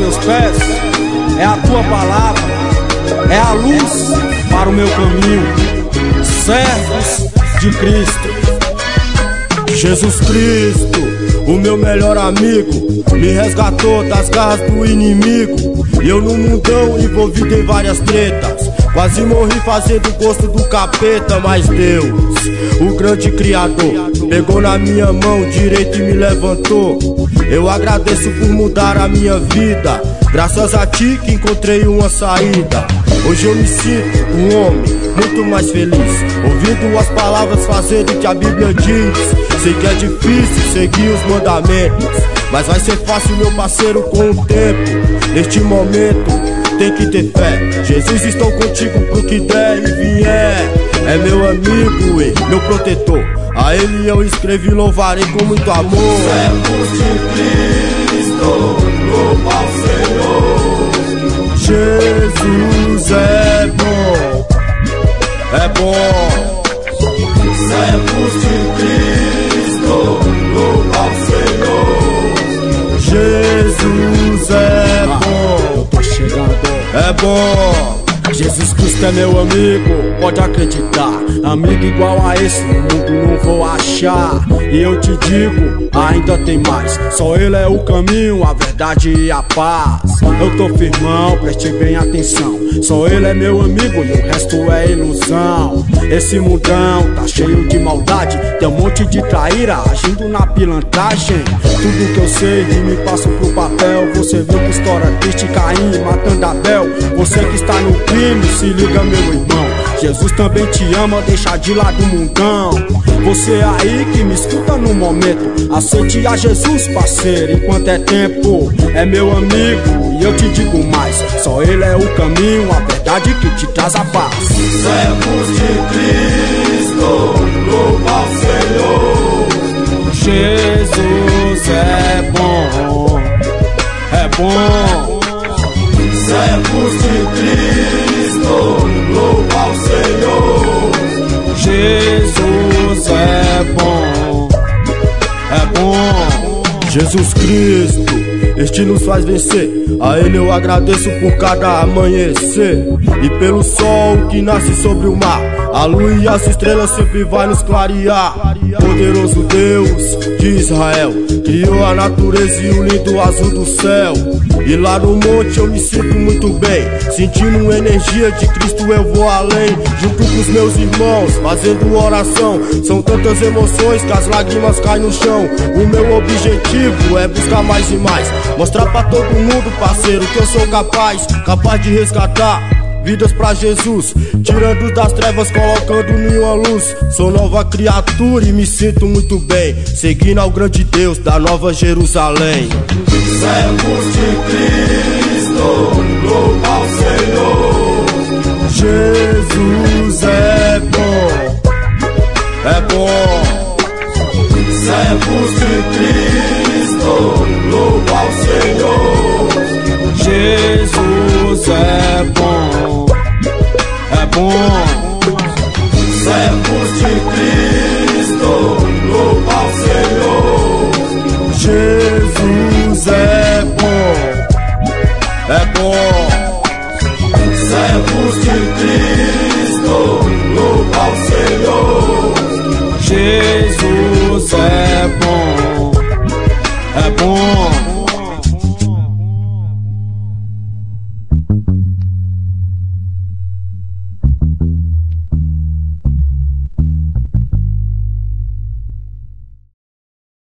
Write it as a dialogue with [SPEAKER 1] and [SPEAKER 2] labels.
[SPEAKER 1] meus pés é a tua palavra, é a luz para o meu caminho. Servos de Cristo.
[SPEAKER 2] Jesus Cristo, o meu melhor amigo, me resgatou das garras do inimigo. E eu no mundão envolvido em várias tretas, quase morri fazendo o gosto do capeta. Mas Deus, o grande Criador, pegou na minha mão direita e me levantou. Eu agradeço por mudar a minha vida, graças a ti que encontrei uma saída. Hoje eu me sinto um homem muito mais feliz, ouvindo as palavras, fazendo o que a Bíblia diz. Sei que é difícil seguir os mandamentos, mas vai ser fácil, meu parceiro, com o tempo. Neste momento tem que ter fé. Jesus, estou contigo pro que der e vier. É meu amigo e meu protetor, a ele eu escrevi e louvarei com muito amor.
[SPEAKER 3] Servos de Cristo, louva ao Senhor.
[SPEAKER 2] Jesus é bom, é bom.
[SPEAKER 3] Servos de Cristo, louva ao Senhor.
[SPEAKER 2] Jesus é bom,
[SPEAKER 1] Eu tô chegando.
[SPEAKER 2] é bom.
[SPEAKER 1] Jesus Cristo é meu amigo, pode acreditar. Amigo igual a esse no mundo não vou achar. E eu te digo, ainda tem mais. Só ele é o caminho, a verdade e a paz. Eu tô firmão, preste bem atenção. Só ele é meu amigo e o resto é ilusão. Esse mundão tá cheio de maldade, tem um monte de traíra agindo na pilantragem. Tudo que eu sei e me passo pro papel. Você viu que história triste, Caim matando Abel. Você que está no crime, se liga meu irmão, Jesus também te ama, deixa de lado o mundão. Você aí que me escuta no momento, aceite a Jesus, parceiro, enquanto é tempo. É meu amigo e eu te digo mais, só ele é o caminho, a verdade que te traz a paz.
[SPEAKER 3] Servos de Cristo, louva ao Senhor.
[SPEAKER 1] Jesus é bom, é bom.
[SPEAKER 3] Servos de Cristo, louva ao Senhor.
[SPEAKER 1] Jesus é bom, é bom.
[SPEAKER 2] Jesus Cristo, este nos faz vencer. A ele eu agradeço por cada amanhecer e pelo sol que nasce sobre o mar. A lua e as estrelas sempre vai nos clarear. Poderoso Deus de Israel criou a natureza e o lindo azul do céu. E lá no monte eu me sinto muito bem, sentindo energia de Cristo eu vou além. Junto com os meus irmãos, fazendo oração. São tantas emoções que as lágrimas caem no chão. O meu objetivo é buscar mais e mais, mostrar pra todo mundo, parceiro, que eu sou capaz de resgatar vidas pra Jesus, tirando das trevas, colocando em uma luz. Sou nova criatura e me sinto muito bem, seguindo ao grande Deus da Nova Jerusalém.
[SPEAKER 3] Servos de Cristo, louva ao Senhor.
[SPEAKER 2] Jesus é bom, é bom.
[SPEAKER 3] Servos de Cristo, louva ao Senhor.
[SPEAKER 1] Jesus é bom, é bom.
[SPEAKER 3] Servos de Cristo, louva ao Senhor.
[SPEAKER 2] Jesus é bom, é bom.
[SPEAKER 3] Servos de Cristo, louva ao Senhor.
[SPEAKER 1] Jesus é bom, é bom.